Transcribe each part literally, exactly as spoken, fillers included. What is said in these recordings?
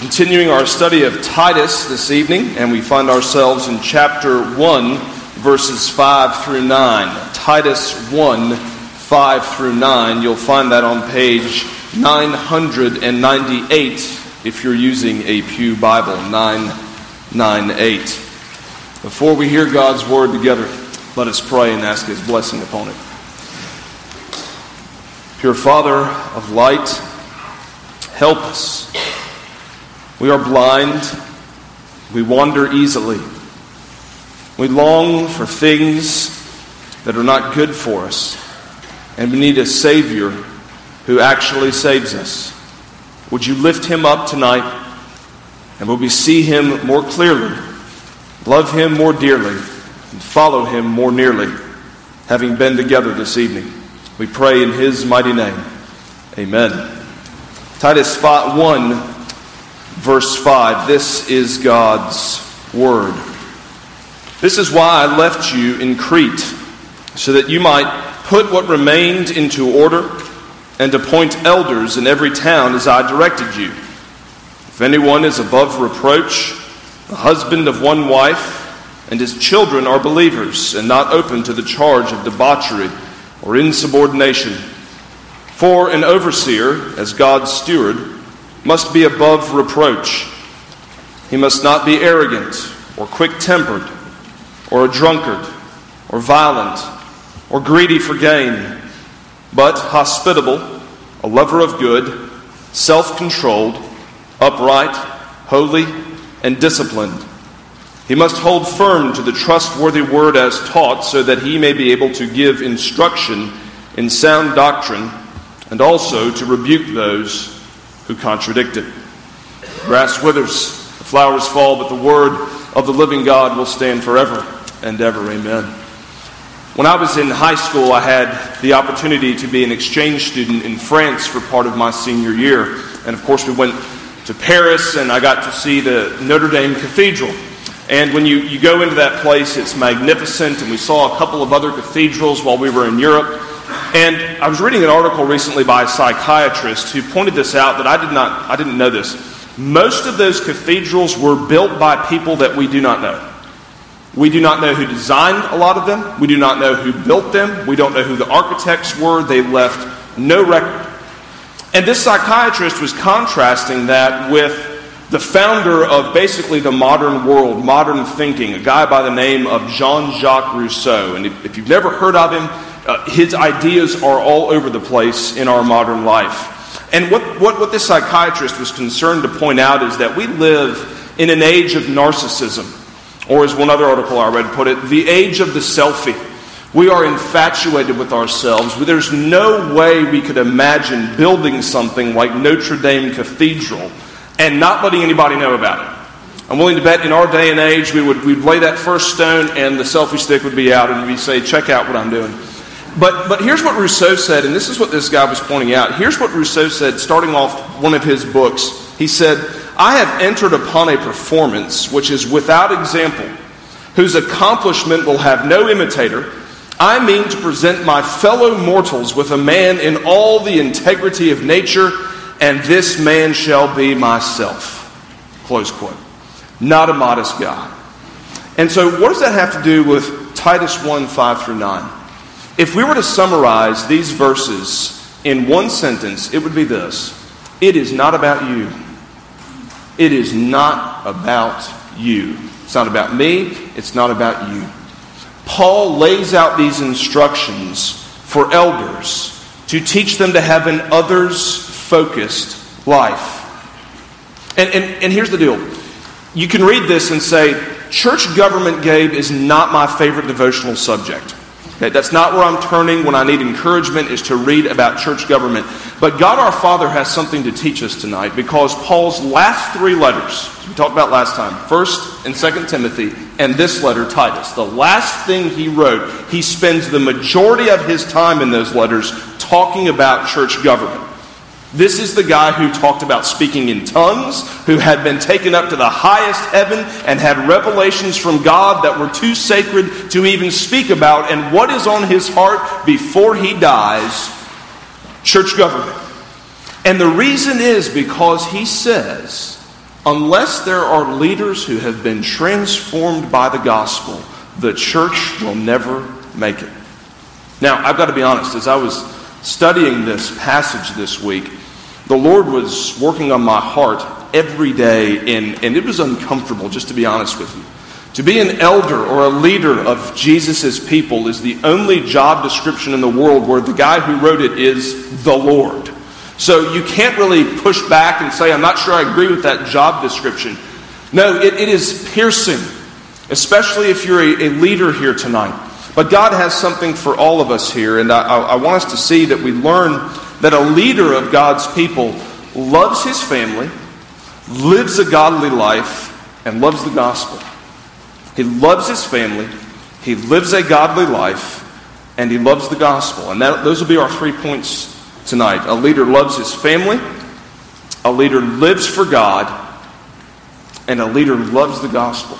Continuing our study of Titus this evening, and we find ourselves in chapter one, verses five through nine. Titus one, five through nine. You'll find that on page nine ninety-eight if you're using a Pew Bible, nine ninety-eight. Before we hear God's word together, let us pray and ask His blessing upon it. Pure Father of light, help us. We are blind. We wander easily. We long for things that are not good for us. And we need a Savior who actually saves us. Would you lift Him up tonight? And will we see Him more clearly, love Him more dearly, and follow Him more nearly, having been together this evening. We pray in His mighty name. Amen. Titus one, verse five. This is God's word. This is why I left you in Crete, so that you might put what remained into order and appoint elders in every town as I directed you. If anyone is above reproach, the husband of one wife, and his children are believers and not open to the charge of debauchery or insubordination. For an overseer, as God's steward, must be above reproach. He must not be arrogant or quick-tempered or a drunkard or violent or greedy for gain, but hospitable, a lover of good, self-controlled, upright, holy, and disciplined. He must hold firm to the trustworthy word as taught, so that he may be able to give instruction in sound doctrine, and also to rebuke those who contradict it. The grass withers, the flowers fall, but the word of the living God will stand forever and ever. Amen. When I was in high school, I had the opportunity to be an exchange student in France for part of my senior year. And of course, we went to Paris, and I got to see the Notre Dame Cathedral. And when you, you go into that place, it's magnificent, and we saw a couple of other cathedrals while we were in Europe. And I was reading an article recently by a psychiatrist who pointed this out that I did not, I didn't know this. Most of those cathedrals were built by people that we do not know. We do not know who designed a lot of them. We do not know who built them. We don't know who the architects were. They left no record. And this psychiatrist was contrasting that with the founder of basically the modern world, modern thinking, a guy by the name of Jean-Jacques Rousseau. And if, if you've never heard of him, uh, his ideas are all over the place in our modern life. And what, what, what this psychiatrist was concerned to point out is that we live in an age of narcissism. Or as one other article I read put it, the age of the selfie. We are infatuated with ourselves. There's no way we could imagine building something like Notre Dame Cathedral and not letting anybody know about it. I'm willing to bet in our day and age we would we'd lay that first stone and the selfie stick would be out and we'd say, check out what I'm doing. But but here's what Rousseau said, and this is what this guy was pointing out. Here's what Rousseau said, starting off one of his books. He said, I have entered upon a performance which is without example, whose accomplishment will have no imitator. I mean to present my fellow mortals with a man in all the integrity of nature, and this man shall be myself. Close quote. Not a modest guy. And so what does that have to do with Titus one, five through nine? If we were to summarize these verses in one sentence, it would be this. It is not about you. It is not about you. It's not about me. It's not about you. Paul lays out these instructions for elders to teach them to have an others-focused life. And, and, and here's the deal. You can read this and say, church government, Gabe, is not my favorite devotional subject. Okay, that's not where I'm turning when I need encouragement, is to read about church government. But God our Father has something to teach us tonight, because Paul's last three letters, we talked about last time, First and Second Timothy, and this letter, Titus, the last thing he wrote, he spends the majority of his time in those letters talking about church government. This is the guy who talked about speaking in tongues, who had been taken up to the highest heaven and had revelations from God that were too sacred to even speak about. And what is on his heart before he dies? Church government. And the reason is because he says Unless there are leaders who have been transformed by the gospel, the church will never make it. Now, I've got to be honest, as I was studying this passage this week, the Lord was working on my heart every day, and, and it was uncomfortable, just to be honest with you. To be an elder or a leader of Jesus' people is the only job description in the world where the guy who wrote it is the Lord. So you can't really push back and say, I'm not sure I agree with that job description. No, it, it is piercing, especially if you're a, a leader here tonight. But God has something for all of us here, and I, I want us to see that we learn that a leader of God's people loves his family, lives a godly life, and loves the gospel. He loves his family, he lives a godly life, and he loves the gospel. And that, those will be our three points tonight. A leader loves his family, a leader lives for God, and a leader loves the gospel.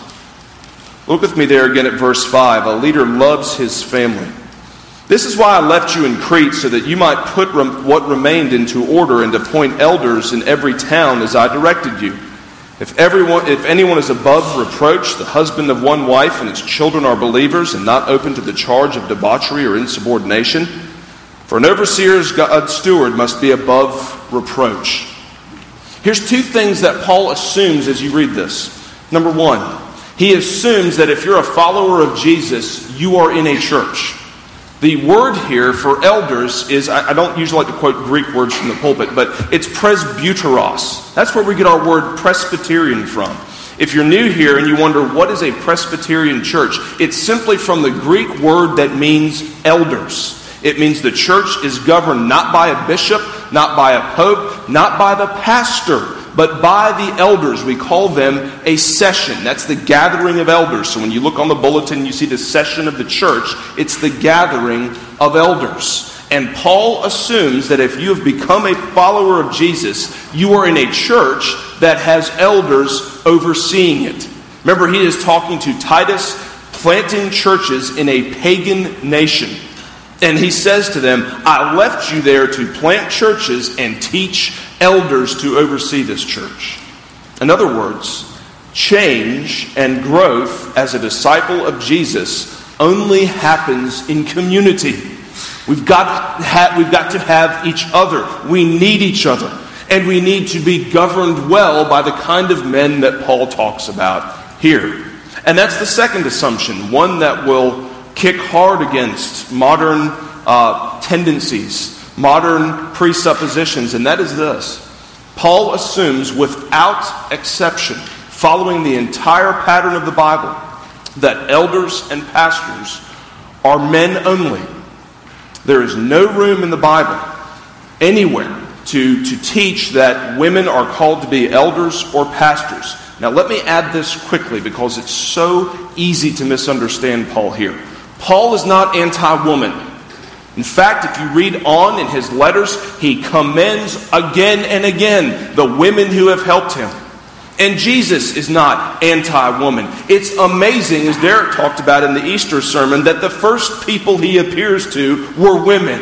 Look with me there again at verse five. A leader loves his family. This is why I left you in Crete, so that you might put rem- what remained into order and appoint elders in every town as I directed you. If everyone, if anyone is above reproach, the husband of one wife and his children are believers and not open to the charge of debauchery or insubordination, for an overseer's God's steward must be above reproach. Here's two things that Paul assumes as you read this. Number one, he assumes that if you're a follower of Jesus, you are in a church. The word here for elders is, I don't usually like to quote Greek words from the pulpit, but it's presbyteros. That's where we get our word Presbyterian from. If you're new here and you wonder, what is a Presbyterian church? It's simply from the Greek word that means elders. It means the church is governed not by a bishop, not by a pope, not by the pastor, but by the elders. We call them a session. That's the gathering of elders. So when you look on the bulletin, you see the session of the church. It's the gathering of elders. And Paul assumes that if you have become a follower of Jesus, you are in a church that has elders overseeing it. Remember, he is talking to Titus, planting churches in a pagan nation. And he says to them, I left you there to plant churches and teach elders to oversee this church. In other words, change and growth as a disciple of Jesus only happens in community. We've got, to have, we've got to have each other. We need each other. And we need to be governed well by the kind of men that Paul talks about here. And that's the second assumption, one that will kick hard against modern uh, tendencies, modern presuppositions, and that is this. Paul assumes without exception, following the entire pattern of the Bible, that elders and pastors are men only. There is no room in the Bible anywhere to, to teach that women are called to be elders or pastors. Now let me add this quickly because it's so easy to misunderstand Paul here. Paul is not anti-woman. In fact, if you read on in his letters, he commends again and again the women who have helped him. And Jesus is not anti-woman. It's amazing, as Derek talked about in the Easter sermon, that the first people he appears to were women.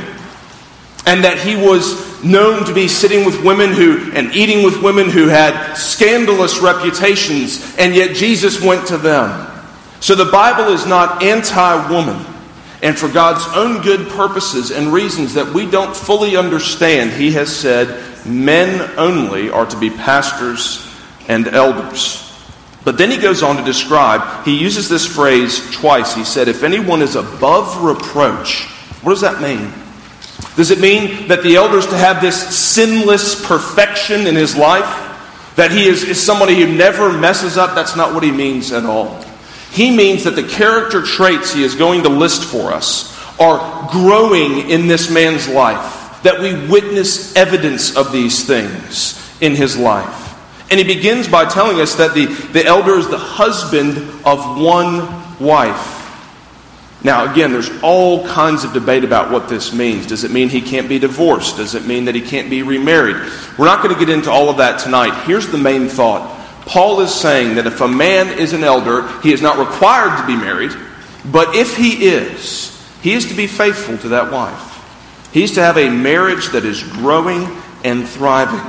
And that he was known to be sitting with women who and eating with women who had scandalous reputations, and yet Jesus went to them. So the Bible is not anti-woman. And for God's own good purposes and reasons that we don't fully understand, he has said men only are to be pastors and elders. But then he goes on to describe, he uses this phrase twice. He said, if anyone is above reproach, what does that mean? Does it mean that the elder is to have this sinless perfection in his life? That he is, is somebody who never messes up? That's not what he means at all. He means that the character traits he is going to list for us are growing in this man's life. That we witness evidence of these things in his life. And he begins by telling us that the, the elder is the husband of one wife. Now, again, there's all kinds of debate about what this means. Does it mean he can't be divorced? Does it mean that he can't be remarried? We're not going to get into all of that tonight. Here's the main thought. Paul is saying that if a man is an elder, he is not required to be married, but if he is, he is to be faithful to that wife. He is to have a marriage that is growing and thriving.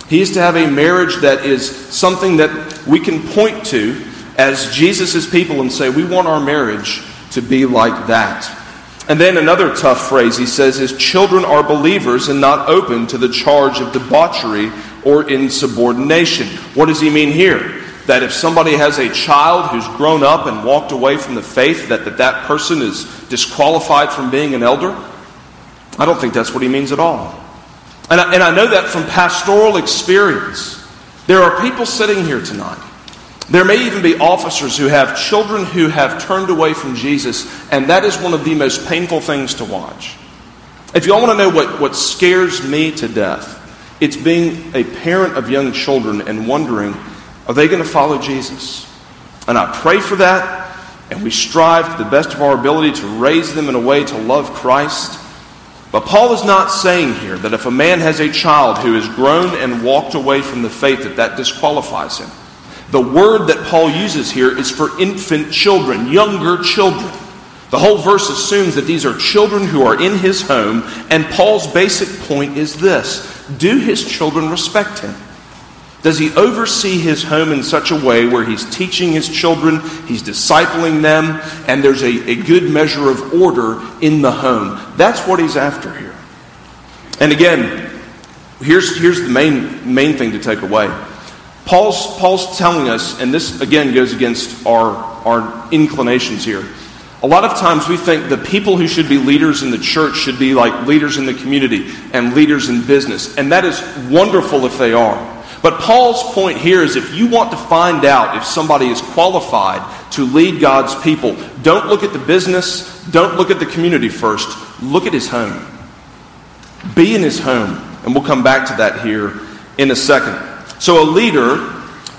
He is to have a marriage that is something that we can point to as Jesus' people and say, we want our marriage to be like that. And then another tough phrase he says is, children are believers and not open to the charge of debauchery or insubordination. What does he mean here? That if somebody has a child who's grown up and walked away from the faith, that that, that person is disqualified from being an elder? I don't think that's what he means at all. And I, and I know that from pastoral experience. There are people sitting here tonight. There may even be officers who have children who have turned away from Jesus, and that is one of the most painful things to watch. If you all want to know what, what scares me to death, it's being a parent of young children and wondering, are they going to follow Jesus? And I pray for that, and we strive to the best of our ability to raise them in a way to love Christ. But Paul is not saying here that if a man has a child who has grown and walked away from the faith, that that disqualifies him. The word that Paul uses here is for infant children, younger children. The whole verse assumes that these are children who are in his home, and Paul's basic point is this: do his children respect him? Does he oversee his home in such a way where he's teaching his children, he's discipling them, and there's a, a good measure of order in the home? That's what he's after here. And again, here's, here's the main, main thing to take away. Paul's, Paul's telling us, and this again goes against our, our inclinations here. A lot of times we think the people who should be leaders in the church should be like leaders in the community and leaders in business. And that is wonderful if they are. But Paul's point here is if you want to find out if somebody is qualified to lead God's people, don't look at the business, don't look at the community first. Look at his home. Be in his home. And we'll come back to that here in a second. So a leader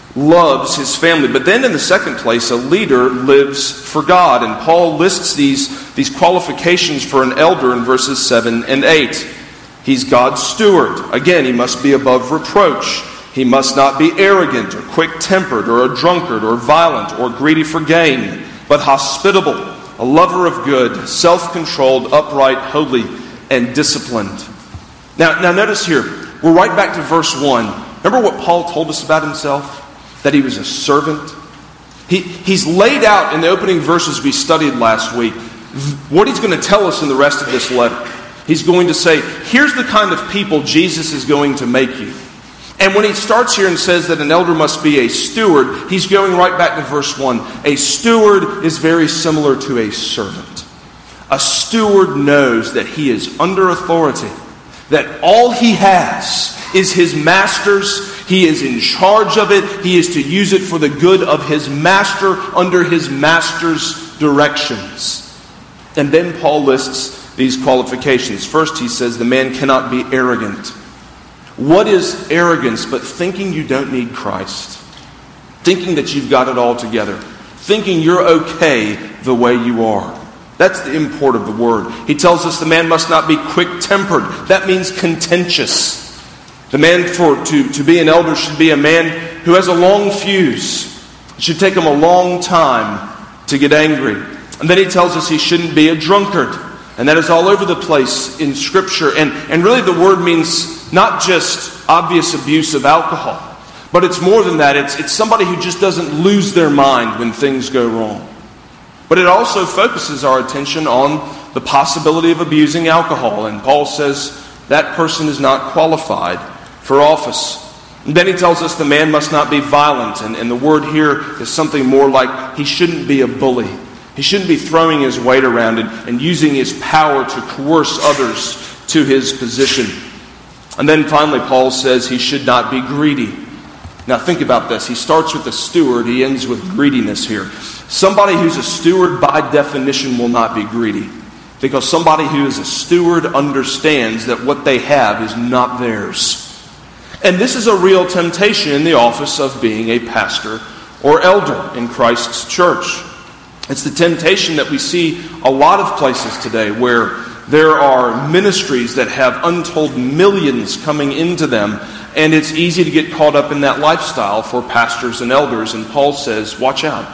loves his family. But then in the second place, a leader lives for God. And Paul lists these, these qualifications for an elder in verses seven and eight. He's God's steward. Again, he must be above reproach. He must not be arrogant or quick-tempered or a drunkard or violent or greedy for gain, but hospitable, a lover of good, self-controlled, upright, holy, and disciplined. Now, now notice here, we're right back to verse one. Remember what Paul told us about himself? That he was a servant. He, he's laid out in the opening verses we studied last week what he's going to tell us in the rest of this letter. He's going to say, here's the kind of people Jesus is going to make you. And when he starts here and says that an elder must be a steward, he's going right back to verse one. A steward is very similar to a servant. A steward knows that he is under authority, that all he has is his master's. He is in charge of it. He is to use it for the good of his master under his master's directions. And then Paul lists these qualifications. First, he says the man cannot be arrogant. What is arrogance but thinking you don't need Christ? Thinking that you've got it all together. Thinking you're okay the way you are. That's the import of the word. He tells us the man must not be quick-tempered. That means contentious. The man for to, to be an elder should be a man who has a long fuse. It should take him a long time to get angry. And then he tells us he shouldn't be a drunkard. And that is all over the place in Scripture. And, and really the word means not just obvious abuse of alcohol, but it's more than that. It's, it's somebody who just doesn't lose their mind when things go wrong. But it also focuses our attention on the possibility of abusing alcohol. And Paul says that person is not qualified for office. And then he tells us the man must not be violent. And, and the word here is something more like he shouldn't be a bully. He shouldn't be throwing his weight around and, and using his power to coerce others to his position. And then finally, Paul says he should not be greedy. Now think about this. He starts with the steward. He ends with greediness here. Somebody who's a steward by definition will not be greedy. Because somebody who is a steward understands that what they have is not theirs. And this is a real temptation in the office of being a pastor or elder in Christ's church. It's the temptation that we see a lot of places today where there are ministries that have untold millions coming into them, and it's easy to get caught up in that lifestyle for pastors and elders. And Paul says, watch out.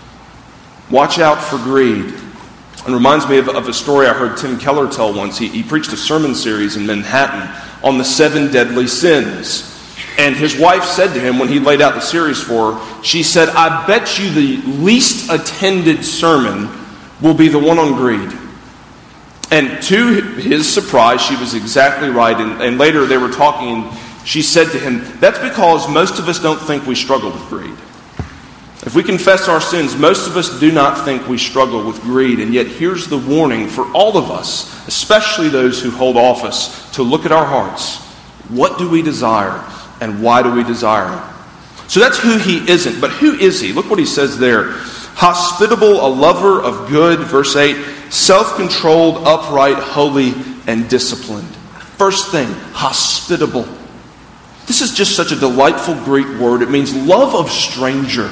Watch out for greed. It reminds me of, of a story I heard Tim Keller tell once. He, he preached a sermon series in Manhattan on the seven deadly sins. And his wife said to him when he laid out the series for her, she said, I bet you the least attended sermon will be the one on greed. And to his surprise, she was exactly right. And, and later they were talking, and she said to him, that's because most of us don't think we struggle with greed. If we confess our sins, most of us do not think we struggle with greed. And yet here's the warning for all of us, especially those who hold office, to look at our hearts. What do we desire, and why do we desire it? So that's who he isn't. But who is he? Look what he says there. Hospitable, a lover of good, verse eight, self-controlled, upright, holy, and disciplined. First thing, hospitable. This is just such a delightful Greek word. It means love of stranger.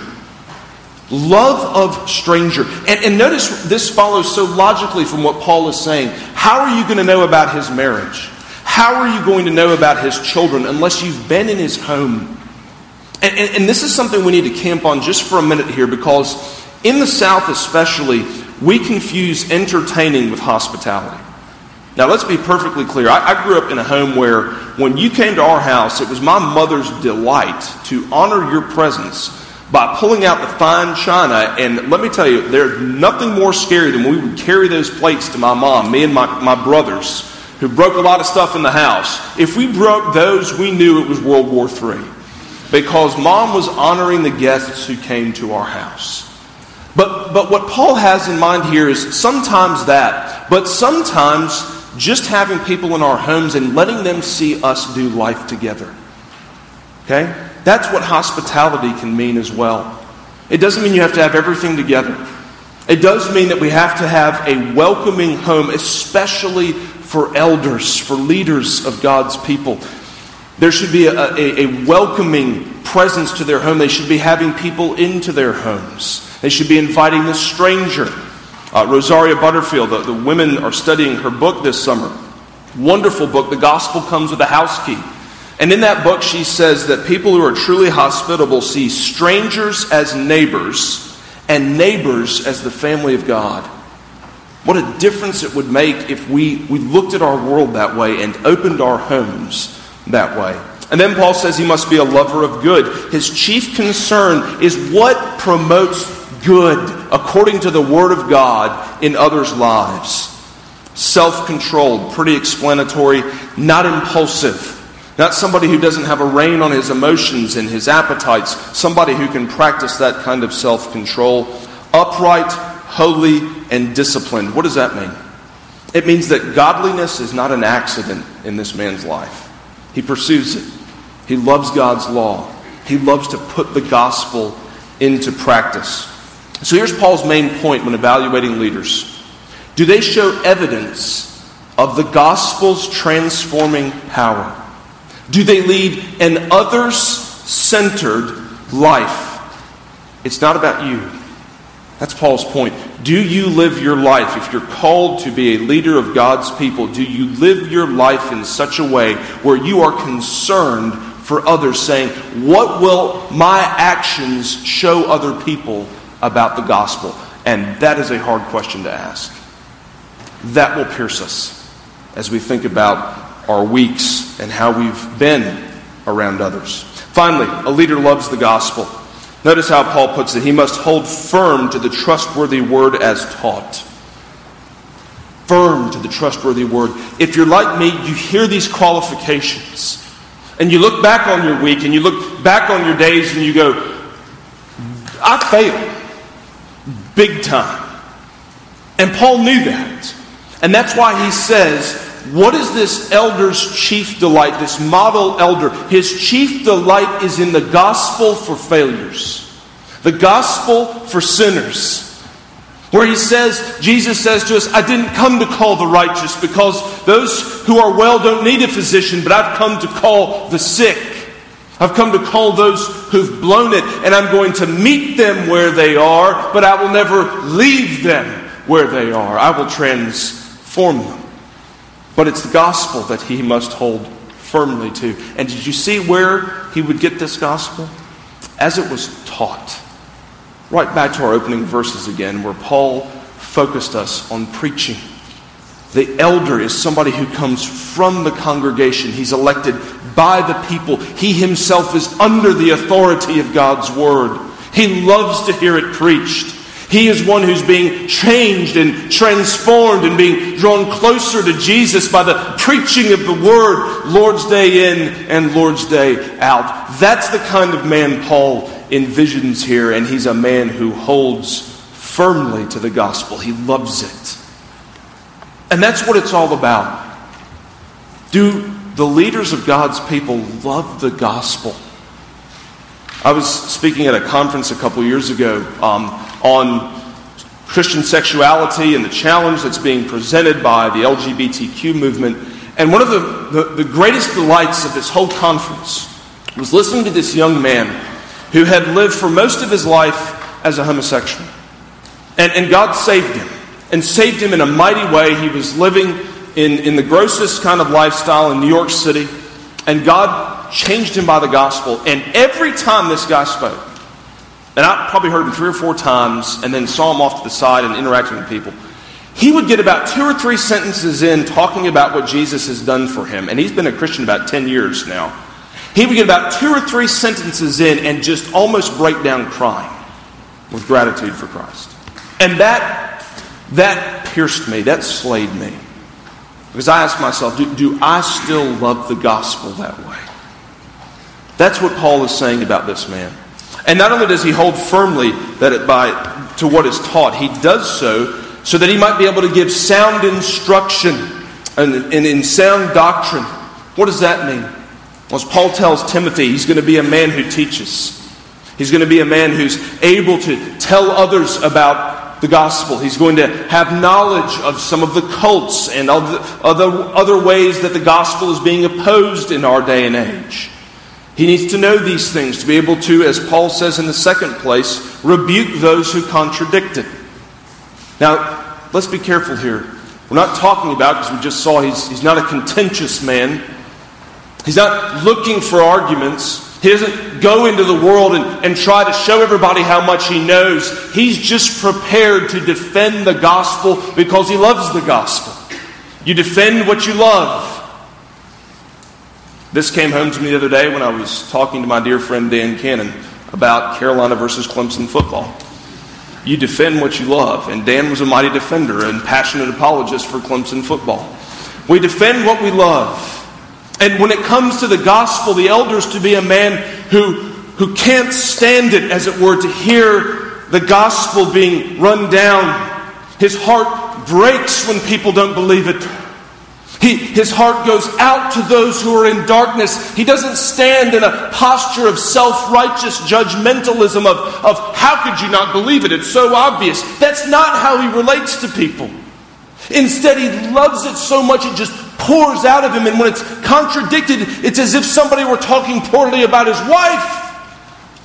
Love of stranger. And, and notice this follows so logically from what Paul is saying. How are you going to know about his marriage? How are you going to know about his children unless you've been in his home? And, and, and this is something we need to camp on just for a minute here, because in the South especially, we confuse entertaining with hospitality. Now let's be perfectly clear. I, I grew up in a home where when you came to our house, it was my mother's delight to honor your presence by pulling out the fine china. And let me tell you, there's nothing more scary than when we would carry those plates to my mom, me and my, my brothers, who broke a lot of stuff in the house. If we broke those, we knew it was World War Three, because Mom was honoring the guests who came to our house. But, but what Paul has in mind here is sometimes that, but sometimes just having people in our homes and letting them see us do life together. Okay? That's what hospitality can mean as well. It doesn't mean you have to have everything together. It does mean that we have to have a welcoming home, especially for elders, for leaders of God's people. There should be a, a, a welcoming presence to their home. They should be having people into their homes. They should be inviting the stranger. Uh, Rosaria Butterfield, the, the women are studying her book this summer. Wonderful book. The Gospel Comes with a House Key. And in that book she says that people who are truly hospitable see strangers as neighbors and neighbors as the family of God. What a difference it would make if we, we looked at our world that way and opened our homes that way. And then Paul says he must be a lover of good. His chief concern is what promotes good according to the Word of God in others' lives. Self-controlled, pretty explanatory, not impulsive. Not somebody who doesn't have a rein on his emotions and his appetites. Somebody who can practice that kind of self-control. Upright, holy, and disciplined. What does that mean? It means that godliness is not an accident in this man's life. He pursues it. He loves God's law. He loves to put the gospel into practice. So here's Paul's main point when evaluating leaders. Do they show evidence of the gospel's transforming power? Do they lead an others-centered life? It's not about you. That's Paul's point. Do you live your life, if you're called to be a leader of God's people, do you live your life in such a way where you are concerned for others, saying, what will my actions show other people about the gospel? And that is a hard question to ask. That will pierce us as we think about our weeks and how we've been around others. Finally, a leader loves the gospel. Notice how Paul puts it. He must hold firm to the trustworthy word as taught. Firm to the trustworthy word. If you're like me, you hear these qualifications. And you look back on your week and you look back on your days and you go, I failed. Big time. And Paul knew that. And that's why he says, what is this elder's chief delight, this model elder? His chief delight is in the gospel for failures. The gospel for sinners. Where he says, Jesus says to us, I didn't come to call the righteous, because those who are well don't need a physician, but I've come to call the sick. I've come to call those who've blown it, and I'm going to meet them where they are, but I will never leave them where they are. I will transform them. But it's the gospel that he must hold firmly to. And did you see where he would get this gospel? As it was taught. Right back to our opening verses again, where Paul focused us on preaching. The elder is somebody who comes from the congregation. He's elected by the people. He himself is under the authority of God's word. He loves to hear it preached. He is one who's being changed and transformed and being drawn closer to Jesus by the preaching of the word, Lord's Day in and Lord's Day out. That's the kind of man Paul envisions here, and he's a man who holds firmly to the gospel. He loves it. And that's what it's all about. Do the leaders of God's people love the gospel? I was speaking at a conference a couple years ago um, on Christian sexuality and the challenge that's being presented by the L G B T Q movement. And one of the, the, the greatest delights of this whole conference was listening to this young man who had lived for most of his life as a homosexual. And, and God saved him, and saved him in a mighty way. He was living in, in the grossest kind of lifestyle in New York City, and God changed him by the gospel. And every time this guy spoke, and I probably heard him three or four times and then saw him off to the side and interacting with people, he would get about two or three sentences in talking about what Jesus has done for him. And he's been a Christian about ten years now. He would get about two or three sentences in and just almost break down crying with gratitude for Christ. And that, that pierced me, that slayed me. Because I asked myself, do, do I still love the gospel that way? That's what Paul is saying about this man. And not only does he hold firmly that it by to what is taught, he does so so that he might be able to give sound instruction and, and in sound doctrine. What does that mean? Well, as Paul tells Timothy, he's going to be a man who teaches. He's going to be a man who's able to tell others about the gospel. He's going to have knowledge of some of the cults and other, other, other ways that the gospel is being opposed in our day and age. He needs to know these things to be able to, as Paul says in the second place, rebuke those who contradict it. Now, let's be careful here. We're not talking about, because we just saw he's, he's not a contentious man. He's not looking for arguments. He doesn't go into the world and, and try to show everybody how much he knows. He's just prepared to defend the gospel because he loves the gospel. You defend what you love. This came home to me the other day when I was talking to my dear friend Dan Cannon about Carolina versus Clemson football. You defend what you love, and Dan was a mighty defender and passionate apologist for Clemson football. We defend what we love. And when it comes to the gospel, the elder is to be a man who, who can't stand it, as it were, to hear the gospel being run down. His heart breaks when people don't believe it. He, his heart goes out to those who are in darkness. He doesn't stand in a posture of self-righteous judgmentalism of, of how could you not believe it? It's so obvious. That's not how he relates to people. Instead, he loves it so much it just pours out of him. And when it's contradicted, it's as if somebody were talking poorly about his wife.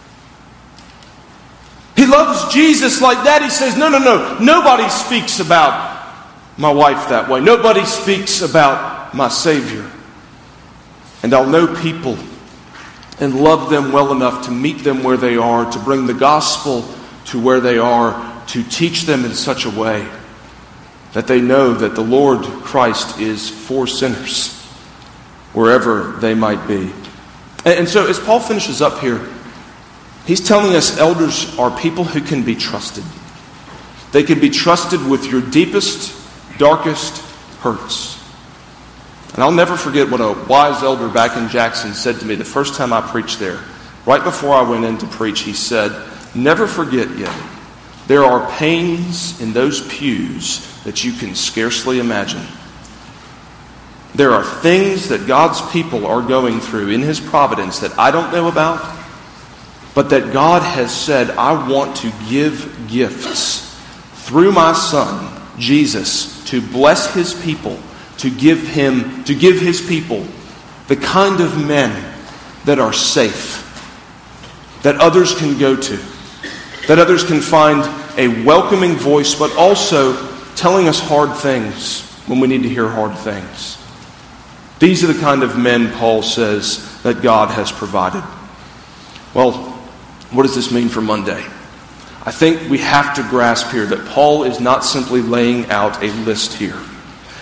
He loves Jesus like that. He says, no, no, no. Nobody speaks about my wife that way. Nobody speaks about my Savior. And I'll know people and love them well enough to meet them where they are, to bring the gospel to where they are, to teach them in such a way that they know that the Lord Christ is for sinners wherever they might be. And so as Paul finishes up here, he's telling us elders are people who can be trusted. They can be trusted with your deepest, darkest hurts. And I'll never forget what a wise elder back in Jackson said to me the first time I preached there. Right before I went in to preach, he said, never forget yet, there are pains in those pews that you can scarcely imagine. There are things that God's people are going through in His providence that I don't know about, but that God has said, I want to give gifts through my Son, Jesus, to bless His people, to give Him, to give His people the kind of men that are safe, that others can go to, that others can find a welcoming voice, but also telling us hard things when we need to hear hard things. These are the kind of men, Paul says, that God has provided. Well, what does this mean for Monday? I think we have to grasp here that Paul is not simply laying out a list here.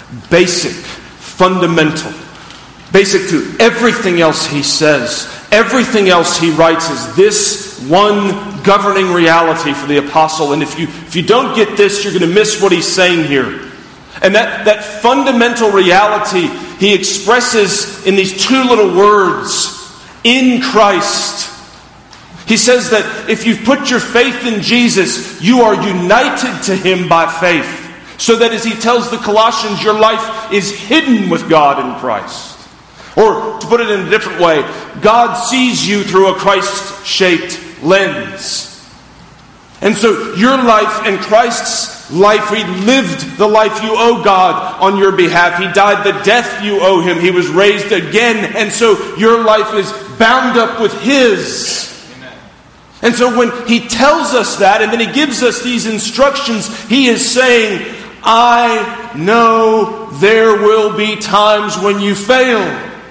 basic, fundamental, basic to everything else he says, everything else he writes is this one governing reality for the apostle. And if you if you don't get this, you're going to miss what he's saying here. And that, that fundamental reality he expresses in these two little words, in Christ. He says that if you've put your faith in Jesus, you are united to him by faith. So that as he tells the Colossians, your life is hidden with God in Christ. Or to put it in a different way, God sees you through a Christ-shaped lens. And so your life and Christ's life, he lived the life you owe God on your behalf. He died the death you owe him. He was raised again. And so your life is bound up with his. Amen. And so when he tells us that, and then he gives us these instructions, he is saying, I know there will be times when you fail.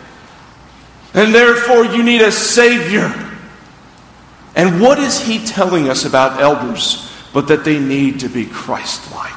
And therefore you need a Savior. And what is he telling us about elders? But that they need to be Christ-like.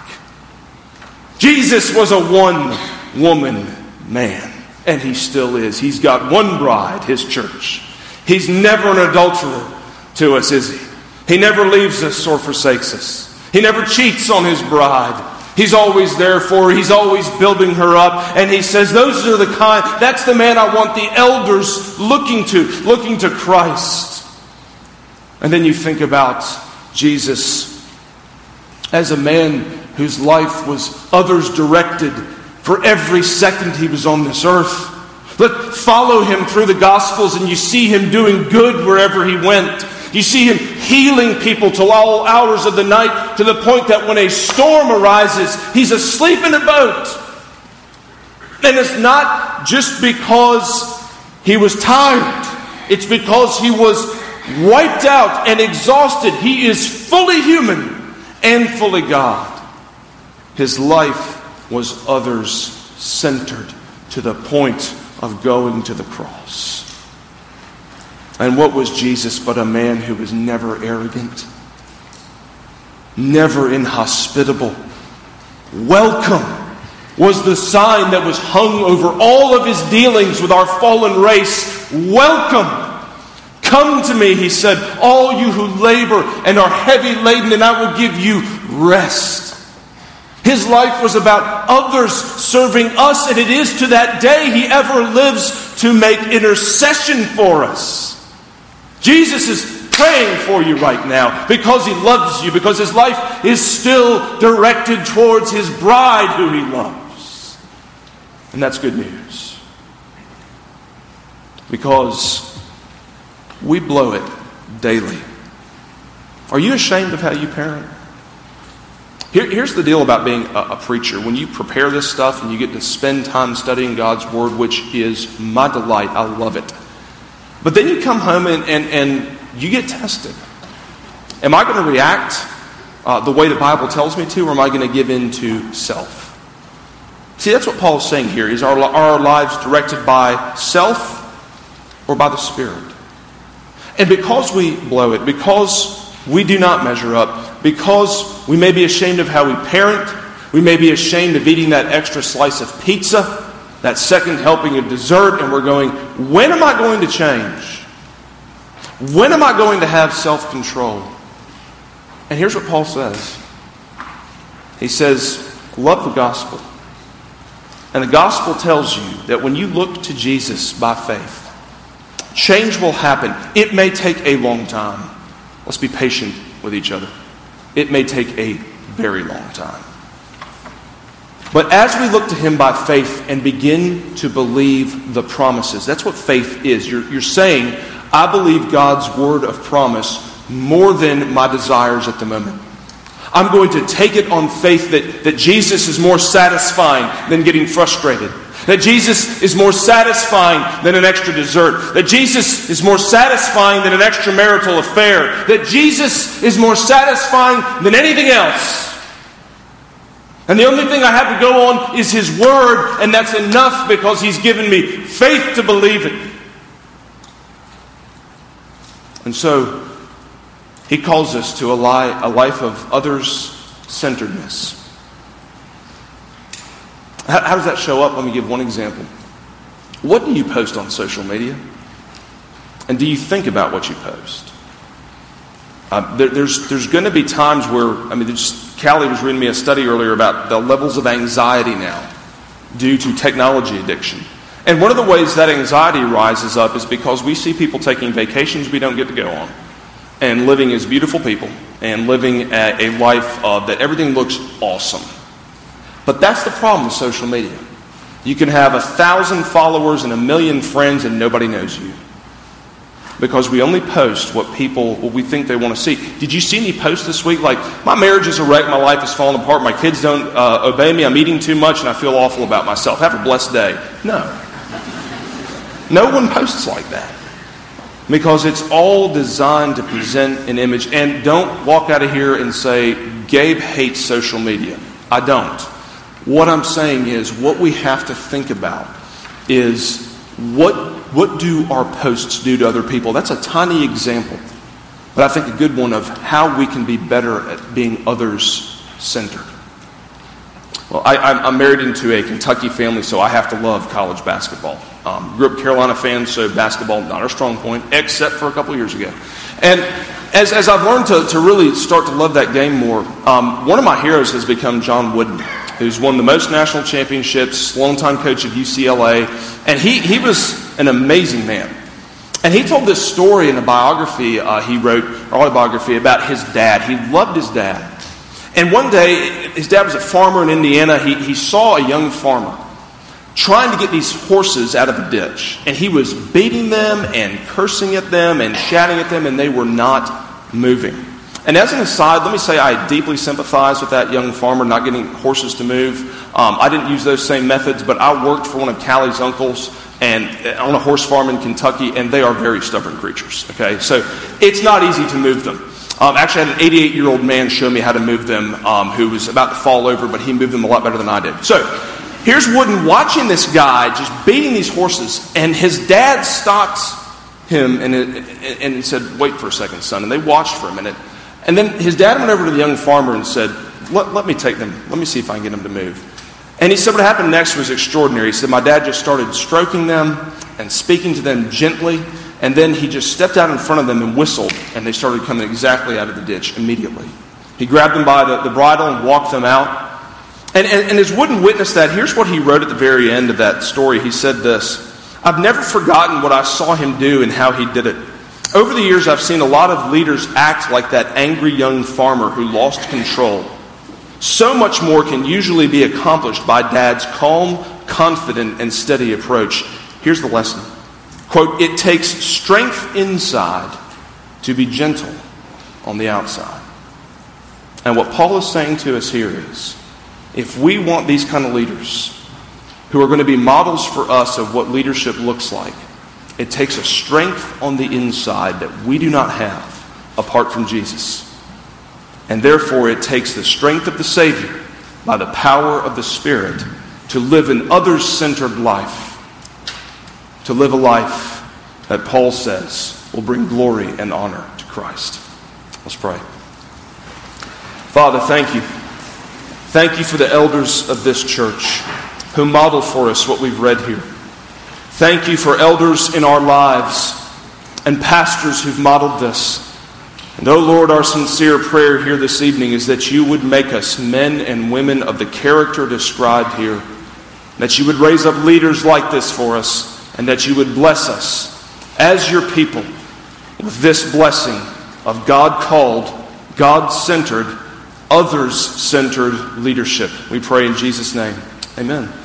Jesus was a one-woman man. And he still is. He's got one bride, his church. He's never an adulterer to us, is he? He never leaves us or forsakes us. He never cheats on his bride. He's always there for her. He's always building her up. And he says, those are the kind, that's the man I want the elders looking to, looking to Christ. And then you think about Jesus as a man whose life was others directed for every second he was on this earth. Let follow him through the Gospels and you see him doing good wherever he went. You see him healing people till all hours of the night, to the point that when a storm arises, he's asleep in a boat. And it's not just because he was tired. It's because he was wiped out and exhausted. He is fully human and fully God. His life was others-centered to the point of going to the cross. And what was Jesus but a man who was never arrogant, never inhospitable? Welcome was the sign that was hung over all of his dealings with our fallen race. Welcome. Come to me, he said, all you who labor and are heavy laden, and I will give you rest. His life was about others serving us, and it is to that day he ever lives to make intercession for us. Jesus is praying for you right now because he loves you, because his life is still directed towards his bride who he loves. And that's good news. Because we blow it daily. Are you ashamed of how you parent? Here, here's the deal about being a, a preacher. When you prepare this stuff and you get to spend time studying God's Word, which is my delight, I love it. But then you come home and, and, and you get tested. Am I going to react uh, the way the Bible tells me to, or am I going to give in to self? See, that's what Paul's saying here. Is our, are our lives directed by self or by the Spirit? And because we blow it, because we do not measure up, because we may be ashamed of how we parent, we may be ashamed of eating that extra slice of pizza, that second helping of dessert, and we're going, when am I going to change? When am I going to have self-control? And here's what Paul says. He says, love the gospel. And the gospel tells you that when you look to Jesus by faith, change will happen. It may take a long time. Let's be patient with each other. It may take a very long time. But as we look to him by faith and begin to believe the promises, that's what faith is. You're, you're saying, I believe God's word of promise more than my desires at the moment. I'm going to take it on faith that, that Jesus is more satisfying than getting frustrated. That Jesus is more satisfying than an extra dessert. That Jesus is more satisfying than an extramarital affair. That Jesus is more satisfying than anything else. And the only thing I have to go on is his word, and that's enough because he's given me faith to believe it. And so, he calls us to a, li- a life of others-centeredness. How, how does that show up? Let me give one example. What do you post on social media? And do you think about what you post? Uh, there, there's there's going to be times where, I mean, just, Callie was reading me a study earlier about the levels of anxiety now due to technology addiction. And one of the ways that anxiety rises up is because we see people taking vacations we don't get to go on and living as beautiful people and living a, a life uh, that everything looks awesome. But that's the problem with social media. You can have a thousand followers and a million friends and nobody knows you. Because we only post what people, what we think they want to see. Did you see any posts this week? Like, my marriage is a wreck, my life is falling apart, my kids don't uh, obey me, I'm eating too much, and I feel awful about myself. Have a blessed day. No. No one posts like that. Because it's all designed to present an image. And don't walk out of here and say, Gabe hates social media. I don't. What I'm saying is, what we have to think about is what What do our posts do to other people? That's a tiny example, but I think a good one of how we can be better at being others-centered. Well, I, I'm married into a Kentucky family, so I have to love college basketball. Um, grew up Carolina fan, so basketball not our strong point, except for a couple years ago. And as, as I've learned to, to really start to love that game more, um, one of my heroes has become John Wooden, who's won the most national championships, longtime coach of U C L A, and he, he was an amazing man. And he told this story in a biography uh, he wrote, or autobiography, about his dad. He loved his dad. And one day, his dad was a farmer in Indiana. He, he saw a young farmer trying to get these horses out of a ditch. And he was beating them and cursing at them and shouting at them, and they were not moving. And as an aside, let me say I deeply sympathize with that young farmer not getting horses to move. Um, I didn't use those same methods, but I worked for one of Callie's uncles and on a horse farm in Kentucky, and they are very stubborn creatures. Okay, so it's not easy to move them. Um, actually, I had an eighty-eight-year-old man show me how to move them, um, who was about to fall over, but he moved them a lot better than I did. So here's Wooden watching this guy just beating these horses, and his dad stopped him and, and, and said, "Wait for a second, son." And they watched for a minute. And then his dad went over to the young farmer and said, let, let me take them. Let me see if I can get them to move. And he said what happened next was extraordinary. He said, my dad just started stroking them and speaking to them gently. And then he just stepped out in front of them and whistled. And they started coming exactly out of the ditch immediately. He grabbed them by the, the bridle and walked them out. And, and, and as Wooden witnessed that, here's what he wrote at the very end of that story. He said this, I've never forgotten what I saw him do and how he did it. Over the years, I've seen a lot of leaders act like that angry young farmer who lost control. So much more can usually be accomplished by Dad's calm, confident, and steady approach. Here's the lesson. Quote, it takes strength inside to be gentle on the outside. And what Paul is saying to us here is, if we want these kind of leaders who are going to be models for us of what leadership looks like, it takes a strength on the inside that we do not have apart from Jesus. And therefore, it takes the strength of the Savior by the power of the Spirit to live an others-centered life. To live a life that Paul says will bring glory and honor to Christ. Let's pray. Father, thank you. Thank you for the elders of this church who model for us what we've read here. Thank you for elders in our lives and pastors who've modeled this. And, oh Lord, our sincere prayer here this evening is that you would make us men and women of the character described here. That you would raise up leaders like this for us, and that you would bless us as your people with this blessing of God-called, God-centered, others-centered leadership. We pray in Jesus' name. Amen.